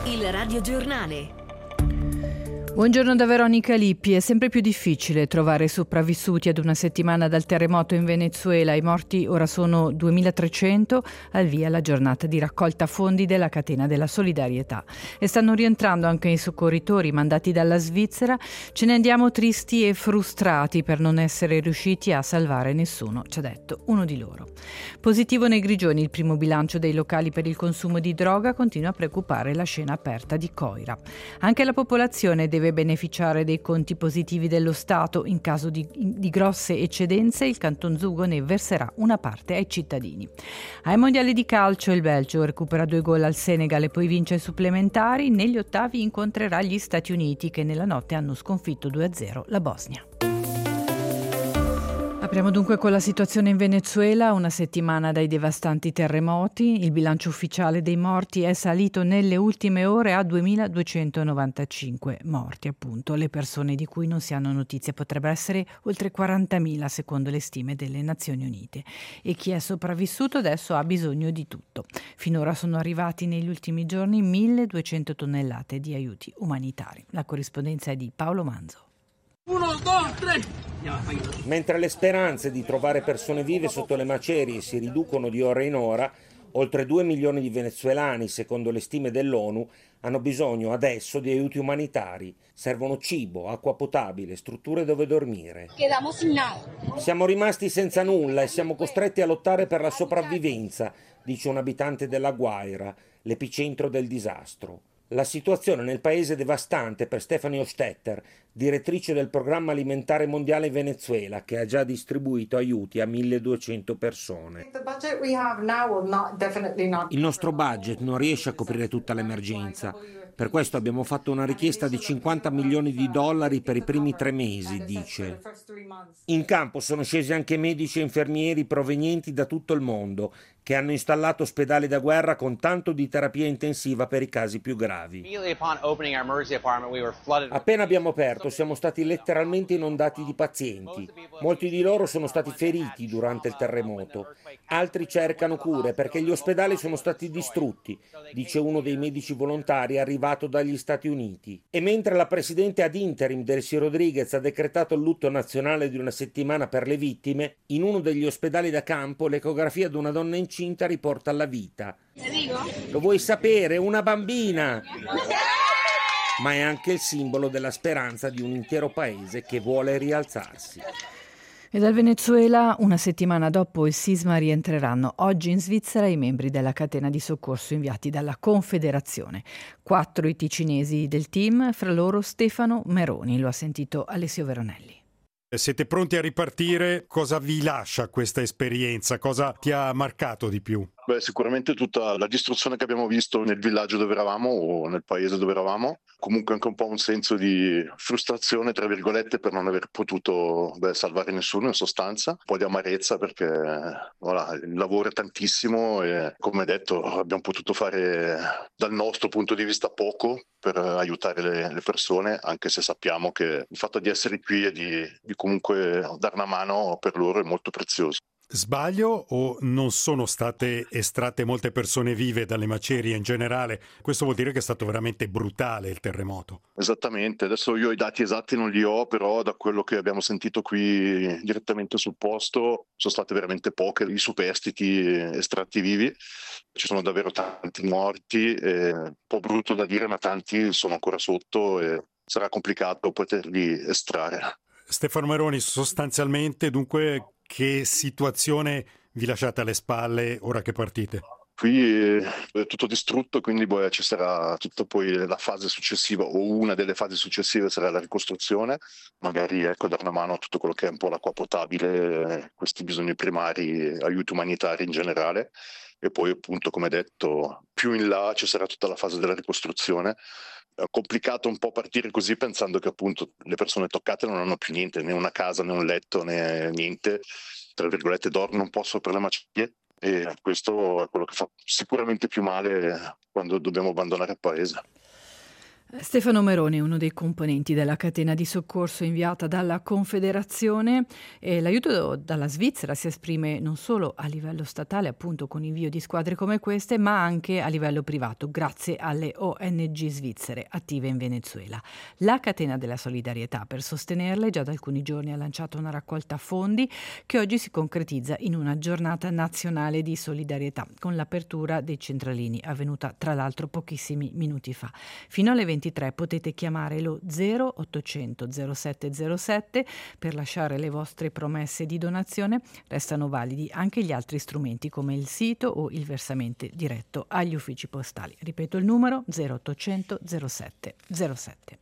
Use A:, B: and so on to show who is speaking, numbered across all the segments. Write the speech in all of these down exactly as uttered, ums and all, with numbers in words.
A: Il radiogiornale.
B: Buongiorno da Veronica Lippi. È sempre più difficile trovare sopravvissuti ad una settimana dal terremoto in Venezuela. I morti ora sono duemilatrecento, al via la giornata di raccolta fondi della catena della solidarietà. E stanno rientrando anche i soccorritori mandati dalla Svizzera. Ce ne andiamo tristi e frustrati per non essere riusciti a salvare nessuno, ci ha detto uno di loro. Positivo nei Grigioni, il primo bilancio dei locali per il consumo di droga continua a preoccupare la scena aperta di Coira. Anche la popolazione deve beneficiare dei conti positivi dello Stato. In caso di, di grosse eccedenze, il Canton Zugo ne verserà una parte ai cittadini. Ai mondiali di calcio il Belgio recupera due gol al Senegal e poi vince ai supplementari. Negli ottavi incontrerà gli Stati Uniti, che nella notte hanno sconfitto due a zero la Bosnia. Apriamo dunque con la situazione in Venezuela, una settimana dai devastanti terremoti. Il bilancio ufficiale dei morti è salito nelle ultime ore a duemiladuecentonovantacinque morti, appunto. Le persone di cui non si hanno notizie potrebbero essere oltre quarantamila secondo le stime delle Nazioni Unite. E chi è sopravvissuto adesso ha bisogno di tutto. Finora sono arrivati negli ultimi giorni milleduecento tonnellate di aiuti umanitari. La corrispondenza è di Paolo Manzo.
C: Uno, due, tre.
D: Mentre le speranze di trovare persone vive sotto le macerie si riducono di ora in ora, oltre due milioni di venezuelani, secondo le stime dell'ONU, hanno bisogno adesso di aiuti umanitari. Servono cibo, acqua potabile, strutture dove dormire. Siamo rimasti senza nulla e siamo costretti a lottare per la sopravvivenza, dice un abitante della Guaira, l'epicentro del disastro. La situazione nel paese è devastante per Stephanie Hostetter, direttrice del Programma Alimentare Mondiale in Venezuela, che ha già distribuito aiuti a milleduecento persone. Il nostro budget non riesce a coprire tutta l'emergenza. Per questo abbiamo fatto una richiesta di cinquanta milioni di dollari per i primi tre mesi, dice. In campo sono scesi anche medici e infermieri provenienti da tutto il mondo, che hanno installato ospedali da guerra con tanto di terapia intensiva per i casi più gravi. Appena abbiamo aperto siamo stati letteralmente inondati di pazienti. Molti di loro sono stati feriti durante il terremoto. Altri cercano cure perché gli ospedali sono stati distrutti, dice uno dei medici volontari arrivato dagli Stati Uniti. E mentre la presidente ad interim Delcy Rodriguez ha decretato il lutto nazionale di una settimana per le vittime, in uno degli ospedali da campo l'ecografia di una donna incinta riporta alla vita. Lo vuoi sapere? Una bambina! Ma è anche il simbolo della speranza di un intero paese che vuole rialzarsi.
B: E dal Venezuela, una settimana dopo il sisma, rientreranno oggi in Svizzera i membri della catena di soccorso inviati dalla Confederazione. Quattro i ticinesi del team, fra loro Stefano Meroni. Lo ha sentito Alessio Veronelli.
E: Siete pronti a ripartire? Cosa vi lascia questa esperienza? Cosa ti ha marcato di più?
F: Beh, sicuramente tutta la distruzione che abbiamo visto nel villaggio dove eravamo o nel paese dove eravamo, comunque anche un po' un senso di frustrazione, tra virgolette, per non aver potuto beh, salvare nessuno in sostanza, un po' di amarezza perché voilà, il lavoro è tantissimo e come detto abbiamo potuto fare dal nostro punto di vista poco per aiutare le, le persone, anche se sappiamo che il fatto di essere qui e di, di comunque dare una mano per loro è molto prezioso.
E: Sbaglio o non sono state estratte molte persone vive dalle macerie in generale? Questo vuol dire che è stato veramente brutale il terremoto.
F: Esattamente, adesso io i dati esatti non li ho, però da quello che abbiamo sentito qui direttamente sul posto sono state veramente poche i superstiti estratti vivi. Ci sono davvero tanti morti, è un po' brutto da dire, ma tanti sono ancora sotto e sarà complicato poterli estrarre.
E: Stefano Meroni, sostanzialmente dunque che situazione vi lasciate alle spalle ora che partite?
F: Qui è tutto distrutto, quindi poi ci sarà tutta poi la fase successiva o una delle fasi successive sarà la ricostruzione, magari ecco dare una mano a tutto quello che è un po' l'acqua potabile, questi bisogni primari, aiuti umanitari in generale e poi appunto come detto più in là ci sarà tutta la fase della ricostruzione. È complicato un po' partire così pensando che appunto le persone toccate non hanno più niente, né una casa né un letto né niente, tra virgolette dormono un po' sopra le macerie e questo è quello che fa sicuramente più male quando dobbiamo abbandonare il paese.
B: Stefano Meroni, uno dei componenti della catena di soccorso inviata dalla Confederazione, e l'aiuto dalla Svizzera si esprime non solo a livello statale, appunto con invio di squadre come queste, ma anche a livello privato, grazie alle O N G svizzere attive in Venezuela. La catena della solidarietà, per sostenerle, già da alcuni giorni ha lanciato una raccolta fondi che oggi si concretizza in una giornata nazionale di solidarietà, con l'apertura dei centralini, avvenuta tra l'altro pochissimi minuti fa. Fino alle ventitré potete chiamare lo zero ottocento zero sette zero sette per lasciare le vostre promesse di donazione. Restano validi anche gli altri strumenti come il sito o il versamento diretto agli uffici postali. Ripeto il numero zero ottocento zero sette zero sette.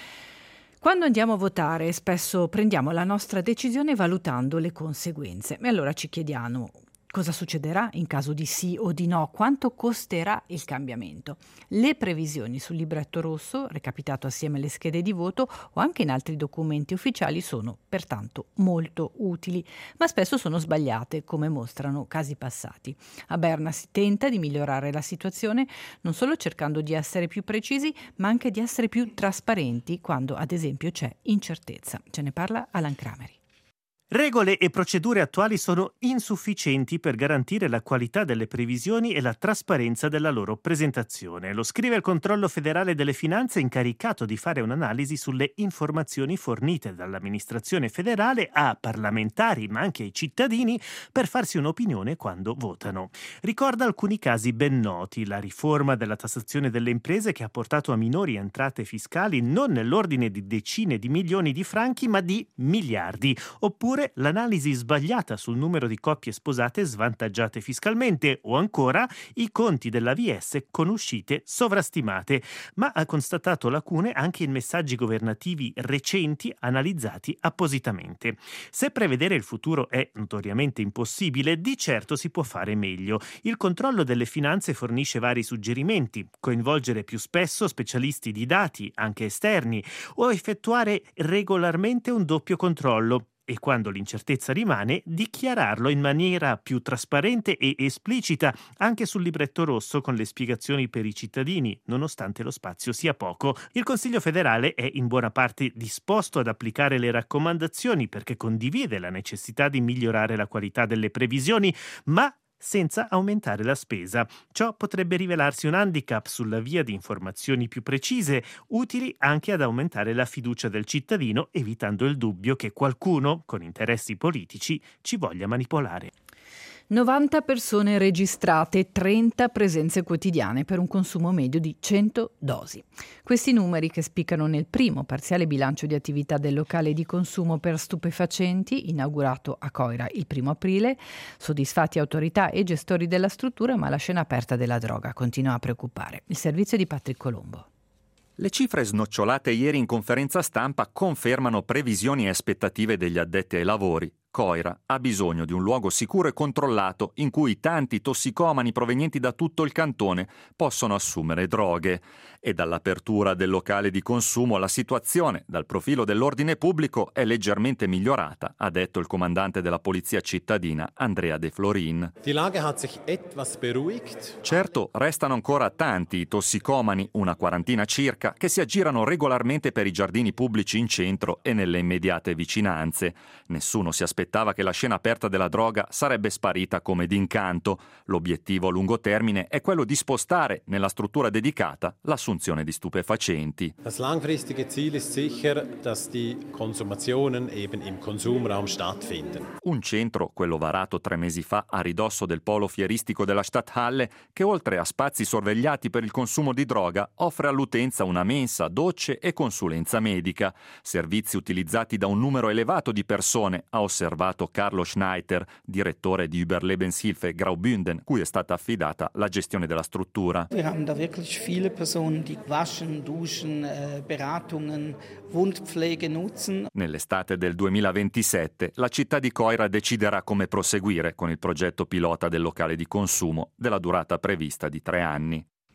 B: Quando andiamo a votare spesso prendiamo la nostra decisione valutando le conseguenze e allora ci chiediamo: cosa succederà in caso di sì o di no? Quanto costerà il cambiamento? Le previsioni sul libretto rosso, recapitato assieme alle schede di voto o anche in altri documenti ufficiali, sono pertanto molto utili, ma spesso sono sbagliate, come mostrano casi passati. A Berna si tenta di migliorare la situazione non solo cercando di essere più precisi, ma anche di essere più trasparenti quando, ad esempio, c'è incertezza. Ce ne parla Alan Crameri.
A: Regole e procedure attuali sono insufficienti per garantire la qualità delle previsioni e la trasparenza della loro presentazione. Lo scrive il Controllo Federale delle Finanze, incaricato di fare un'analisi sulle informazioni fornite dall'amministrazione federale a parlamentari ma anche ai cittadini per farsi un'opinione quando votano. Ricorda alcuni casi ben noti: la riforma della tassazione delle imprese, che ha portato a minori entrate fiscali non nell'ordine di decine di milioni di franchi ma di miliardi, oppure l'analisi sbagliata sul numero di coppie sposate svantaggiate fiscalmente, o ancora i conti dell'A V S con uscite sovrastimate. Ma ha constatato lacune anche in messaggi governativi recenti analizzati appositamente. Se prevedere il futuro è notoriamente impossibile, di certo si può fare meglio. Il Controllo delle Finanze fornisce vari suggerimenti: coinvolgere più spesso specialisti di dati, anche esterni, o effettuare regolarmente un doppio controllo. E quando l'incertezza rimane, dichiararlo in maniera più trasparente e esplicita anche sul libretto rosso, con le spiegazioni per i cittadini, nonostante lo spazio sia poco. Il Consiglio federale è in buona parte disposto ad applicare le raccomandazioni perché condivide la necessità di migliorare la qualità delle previsioni, ma senza aumentare la spesa. Ciò potrebbe rivelarsi un handicap sulla via di informazioni più precise, utili anche ad aumentare la fiducia del cittadino, evitando il dubbio che qualcuno, con interessi politici, ci voglia manipolare.
B: novanta persone registrate, trenta presenze quotidiane per un consumo medio di cento dosi. Questi numeri, che spiccano nel primo parziale bilancio di attività del locale di consumo per stupefacenti, inaugurato a Coira il primo aprile, soddisfatti autorità e gestori della struttura, ma la scena aperta della droga continua a preoccupare. Il servizio di Patrick Colombo.
G: Le cifre snocciolate ieri in conferenza stampa confermano previsioni e aspettative degli addetti ai lavori. Coira ha bisogno di un luogo sicuro e controllato in cui tanti tossicomani provenienti da tutto il cantone possono assumere droghe. E dall'apertura del locale di consumo la situazione, dal profilo dell'ordine pubblico, è leggermente migliorata, ha detto il comandante della polizia cittadina Andrea De Florin.
H: Die Lage hat sich etwas beruhigt.
G: Certo, restano ancora tanti i tossicomani, una quarantina circa, che si aggirano regolarmente per i giardini pubblici in centro e nelle immediate vicinanze. Nessuno si aspettava che la scena aperta della droga sarebbe sparita come d'incanto. L'obiettivo a lungo termine è quello di spostare nella struttura dedicata l'assunzione di stupefacenti.
H: Das langfristige Ziel ist sicher, dass die Konsumationen eben im Konsumraum stattfinden.
G: Un centro, quello varato tre mesi fa a ridosso del polo fieristico della Stadthalle, che oltre a spazi sorvegliati per il consumo di droga offre all'utenza una mensa, docce e consulenza medica, servizi utilizzati da un numero elevato di persone, ha osservato Carlo Schneider, direttore di Überlebenshilfe Graubünden, cui è stata affidata la gestione della struttura.
I: Wir haben da wirklich viele Personen, die waschen, duschen, Beratungen, Wundpflege nutzen.
G: Nell'estate del duemilaventisette la città di Coira deciderà come proseguire con il progetto pilota del locale di consumo, della durata prevista di tre anni.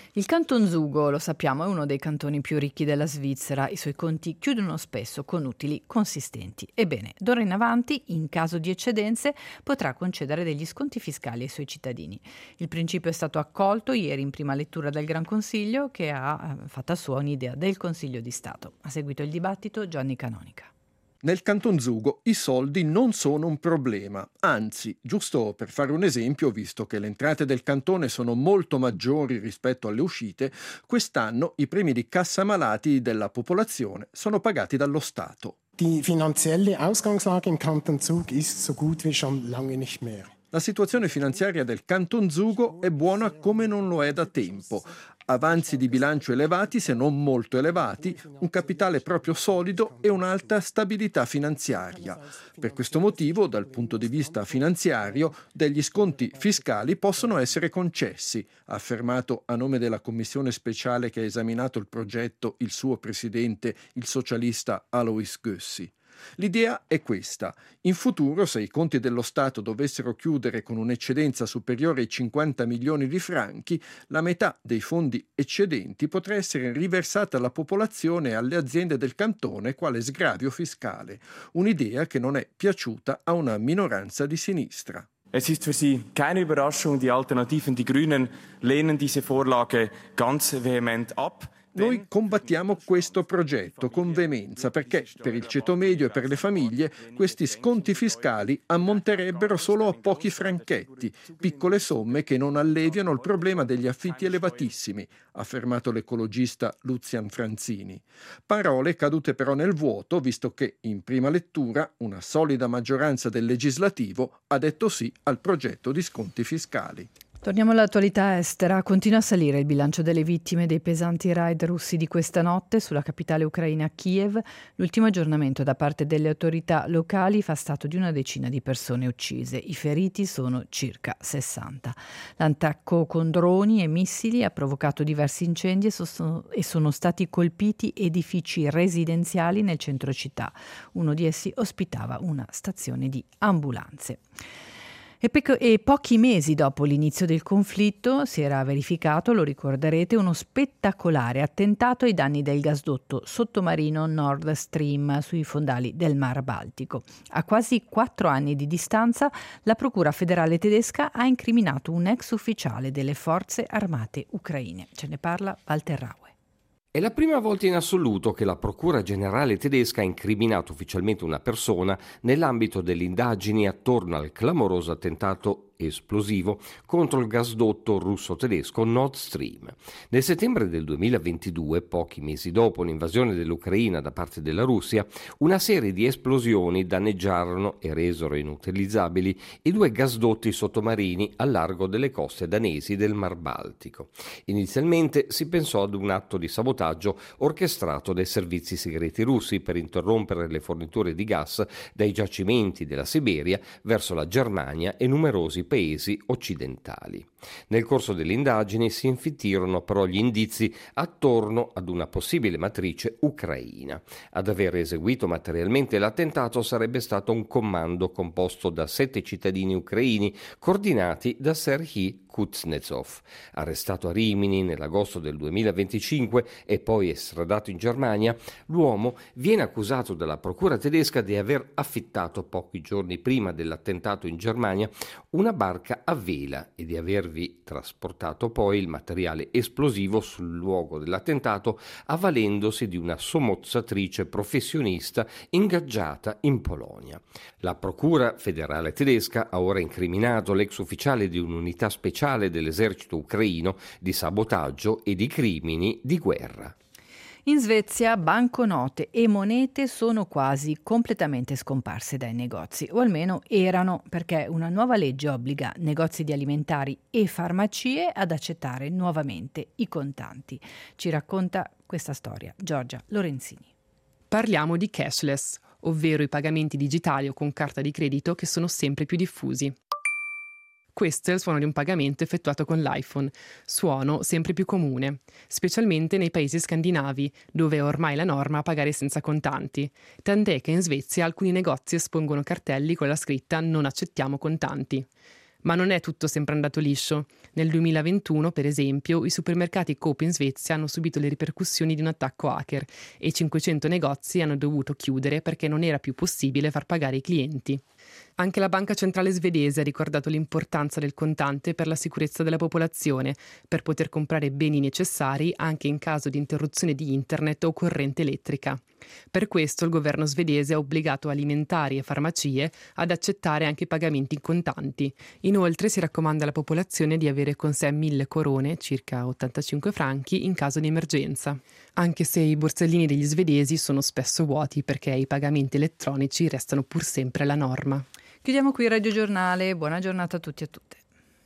B: Il Canton Zugo, lo sappiamo, è uno dei cantoni più ricchi della Svizzera. I suoi conti chiudono spesso con utili consistenti. Ebbene, d'ora in avanti, in caso di eccedenze, potrà concedere degli sconti fiscali ai suoi cittadini. Il principio è stato accolto ieri in prima lettura dal Gran Consiglio, che ha fatto sua un'idea del Consiglio di Stato. Ha seguito il dibattito Gianni Canonica.
J: Nel Canton Zugo i soldi non sono un problema, anzi, giusto per fare un esempio, visto che le entrate del cantone sono molto maggiori rispetto alle uscite, quest'anno i premi di cassa malati della popolazione sono pagati dallo Stato.
K: Die finanzielle Ausgangslage im Kanton Zug ist so gut wie schon lange nicht mehr.
J: La situazione finanziaria del Canton Zugo è buona come non lo è da tempo. Avanzi di bilancio elevati, se non molto elevati, un capitale proprio solido e un'alta stabilità finanziaria. Per questo motivo, dal punto di vista finanziario, degli sconti fiscali possono essere concessi, ha affermato a nome della commissione speciale che ha esaminato il progetto il suo presidente, il socialista Alois Gössi. L'idea è questa. In futuro, se i conti dello Stato dovessero chiudere con un'eccedenza superiore ai cinquanta milioni di franchi, la metà dei fondi eccedenti potrà essere riversata alla popolazione e alle aziende del cantone quale sgravio fiscale. Un'idea che non è piaciuta a una minoranza di sinistra.
L: Es ist für Sie keine Überraschung, die Alternativen, die Grünen lehnen diese Vorlage ganz vehement ab.
J: Noi combattiamo questo progetto con veemenza perché per il ceto medio e per le famiglie questi sconti fiscali ammonterebbero solo a pochi franchetti, piccole somme che non alleviano il problema degli affitti elevatissimi, ha affermato l'ecologista Lucian Franzini. Parole cadute però nel vuoto, visto che in prima lettura una solida maggioranza del legislativo ha detto sì al progetto di sconti fiscali.
B: Torniamo all'attualità estera. Continua a salire il bilancio delle vittime dei pesanti raid russi di questa notte sulla capitale ucraina Kiev. L'ultimo aggiornamento da parte delle autorità locali fa stato di una decina di persone uccise. I feriti sono circa sessanta. L'attacco con droni e missili ha provocato diversi incendi e sono, e sono stati colpiti edifici residenziali nel centro città. Uno di essi ospitava una stazione di ambulanze. E, pe- e pochi mesi dopo l'inizio del conflitto si era verificato, lo ricorderete, uno spettacolare attentato ai danni del gasdotto sottomarino Nord Stream sui fondali del Mar Baltico. A quasi quattro anni di distanza, la Procura federale tedesca ha incriminato un ex ufficiale delle forze armate ucraine. Ce ne parla Walter Raue.
M: È la prima volta in assoluto che la Procura Generale tedesca ha incriminato ufficialmente una persona nell'ambito delle indagini attorno al clamoroso attentato esplosivo contro il gasdotto russo-tedesco Nord Stream. Nel settembre del duemilaventidue, pochi mesi dopo l'invasione dell'Ucraina da parte della Russia, una serie di esplosioni danneggiarono e resero inutilizzabili i due gasdotti sottomarini al largo delle coste danesi del Mar Baltico. Inizialmente si pensò ad un atto di sabotaggio orchestrato dai servizi segreti russi per interrompere le forniture di gas dai giacimenti della Siberia verso la Germania e numerosi paesi occidentali. Nel corso delle indagini si infittirono però gli indizi attorno ad una possibile matrice ucraina. Ad aver eseguito materialmente l'attentato sarebbe stato un comando composto da sette cittadini ucraini coordinati da Serhiy Kuznetsov. Arrestato a Rimini nell'agosto del duemilaventicinque e poi estradato in Germania, l'uomo viene accusato dalla procura tedesca di aver affittato pochi giorni prima dell'attentato in Germania una barca a vela e di avervi trasportato poi il materiale esplosivo sul luogo dell'attentato avvalendosi di una sommozzatrice professionista ingaggiata in Polonia. La procura federale tedesca ha ora incriminato l'ex ufficiale di un'unità speciale dell'esercito ucraino di sabotaggio e di crimini di guerra.
B: In Svezia banconote e monete sono quasi completamente scomparse dai negozi, o almeno erano, perché una nuova legge obbliga negozi di alimentari e farmacie ad accettare nuovamente i contanti. Ci racconta questa storia Giorgia Lorenzini.
N: Parliamo di cashless, ovvero i pagamenti digitali o con carta di credito che sono sempre più diffusi. Questo è il suono di un pagamento effettuato con l'iPhone, suono sempre più comune, specialmente nei paesi scandinavi, dove è ormai la norma pagare senza contanti, tant'è che in Svezia alcuni negozi espongono cartelli con la scritta «Non accettiamo contanti». Ma non è tutto sempre andato liscio. Nel duemilaventuno, per esempio, i supermercati Coop in Svezia hanno subito le ripercussioni di un attacco hacker e cinquecento negozi hanno dovuto chiudere perché non era più possibile far pagare i clienti. Anche la Banca Centrale Svedese ha ricordato l'importanza del contante per la sicurezza della popolazione, per poter comprare beni necessari anche in caso di interruzione di internet o corrente elettrica. Per questo il governo svedese ha obbligato alimentari e farmacie ad accettare anche pagamenti in contanti. Inoltre si raccomanda alla popolazione di avere con sé mille corone, circa ottantacinque franchi, in caso di emergenza. Anche se i borsellini degli svedesi sono spesso vuoti perché i pagamenti elettronici restano pur sempre la norma.
B: Chiudiamo qui il Radio Giornale, buona giornata a tutti e a tutte.